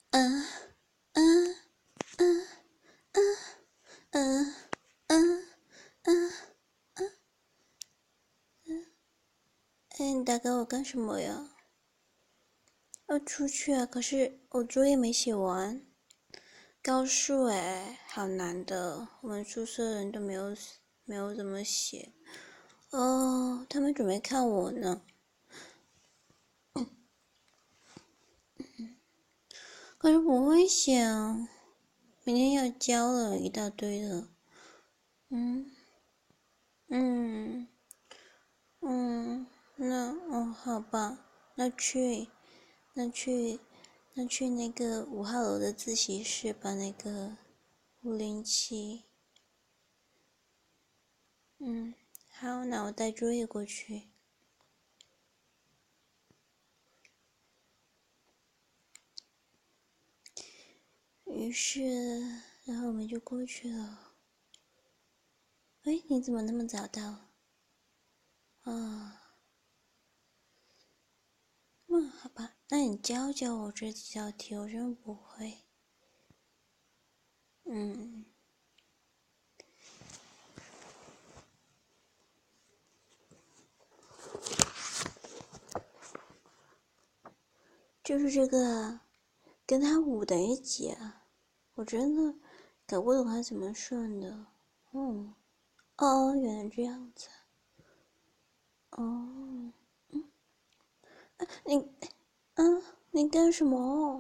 嗯嗯嗯嗯嗯嗯嗯哎，你打给我干什么呀？要出去啊，可是我作业没写完。高数好难的，我们宿舍人都没有怎么写。哦，他们准备看我呢。可是不会写啊，明天要交了一大堆的。嗯嗯好吧，那去那去那去那个5号楼的自习室把那个507。好，那我带作业过去。于是，然后我们就过去了。哎，你怎么那么早到？啊，好吧，那你教教我这几道题，我真的不会。就是这个，跟他5等于几啊？我真的搞不懂他怎么算的。原来这样子。哦，你，你干什么？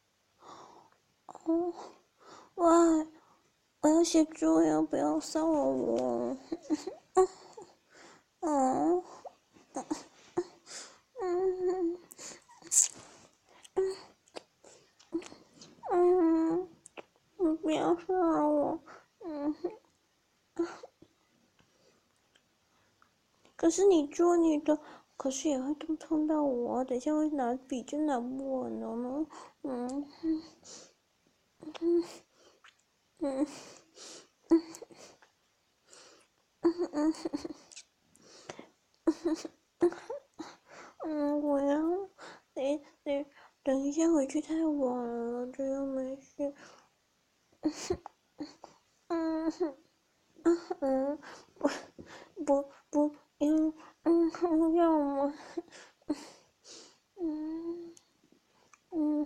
哦，喂，我要写作业，不要骚扰我。哦，嗯嗯，你不要骚扰我。嗯，可是你做你的，可是也会碰到我，等一下会拿笔就拿不稳了呢。嗯嗯嗯我要，等一下回去太晚了，这又没事。嗯嗯，不，要吗？嗯嗯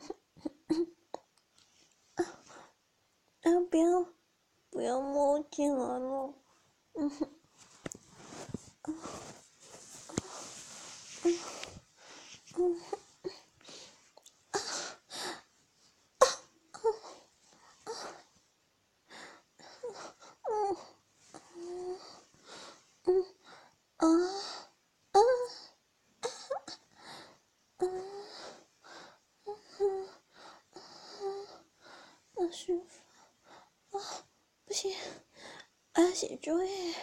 不要摸进来了。啊啊啊！老师，不行，我要写作业。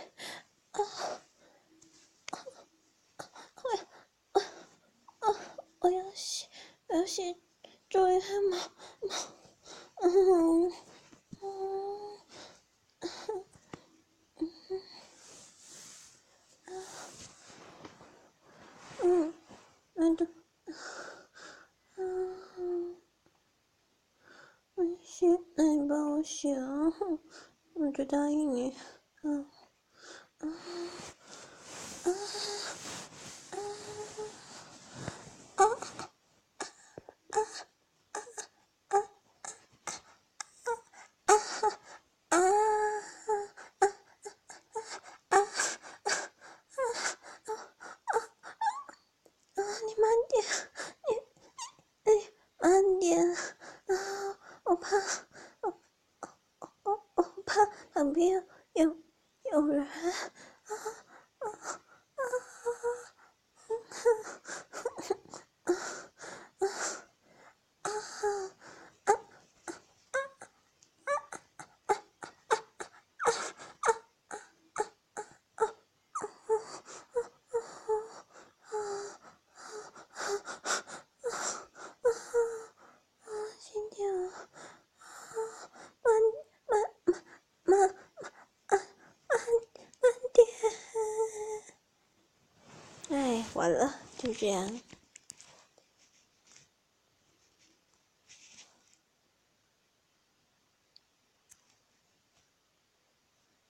我要写，我要写作业吗？嗯嗯嗯，那就我写，那你帮我写啊，我就答应你。嗯啊你慢点，你慢点啊！我怕旁边有人。今天啊，慢慢点。哎，完了，就这样。